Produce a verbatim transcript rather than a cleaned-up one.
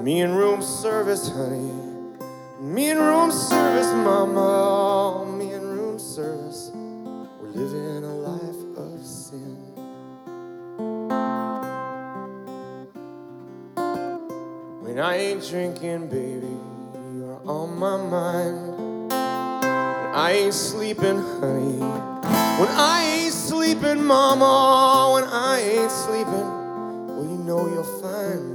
Me and room service, honey. Me and room service, mama. Me and room service. We're living a life of sin. When I ain't drinking, baby, you're on my mind. When I ain't sleeping, honey. When I ain't sleeping, mama. When I ain't sleeping, well, you know you'll find me.